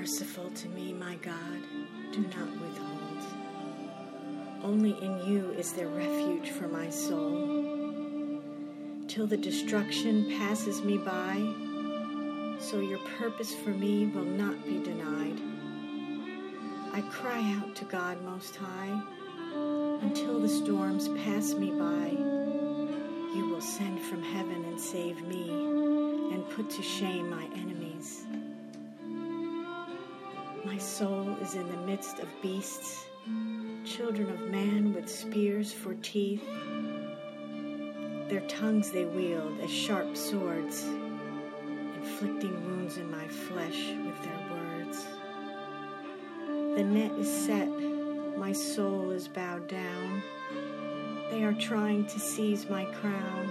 merciful to me, my God. Do not withhold. Only in you is there refuge for my soul. Till the destruction passes me by, so your purpose for me will not be denied. I cry out to God Most High. Until the storms pass me by, you will send from heaven and save me, and put to shame my enemies. My soul is in the midst of beasts, children of man with spears for teeth. Their tongues they wield as sharp swords, inflicting wounds in my flesh with their words. The net is set, my soul is bowed down. They are trying to seize my crown.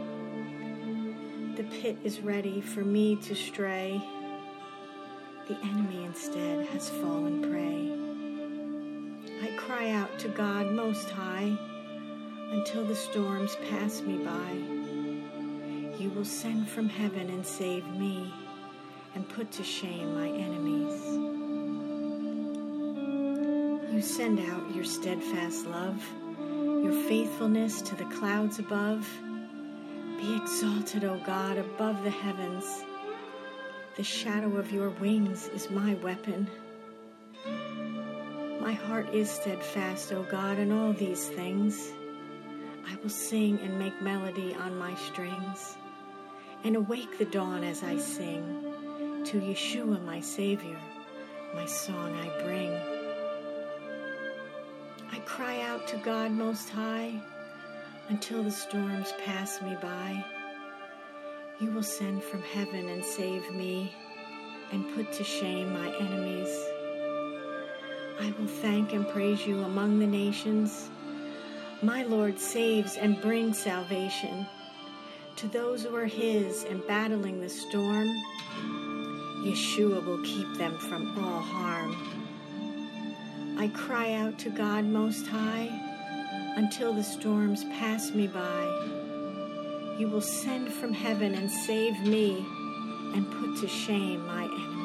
The pit is ready for me to stray. The enemy instead has fallen prey. I cry out to God Most High. Until the storms pass me by, you will send from heaven and save me, and put to shame my enemies. You send out your steadfast love, your faithfulness to the clouds above. Be exalted, O God, above the heavens. The shadow of your wings is my weapon. My heart is steadfast, O God, in all these things. I will sing and make melody on my strings, and awake the dawn as I sing. To Yeshua, my Savior, my song I bring. I cry out to God Most High. Until the storms pass me by, you will send from heaven and save me, and put to shame my enemies. I will thank and praise you among the nations. My Lord saves and brings salvation to those who are his and battling the storm. Yeshua will keep them from all harm. I cry out to God Most High. Until the storms pass me by, you will send from heaven and save me, and put to shame my enemies.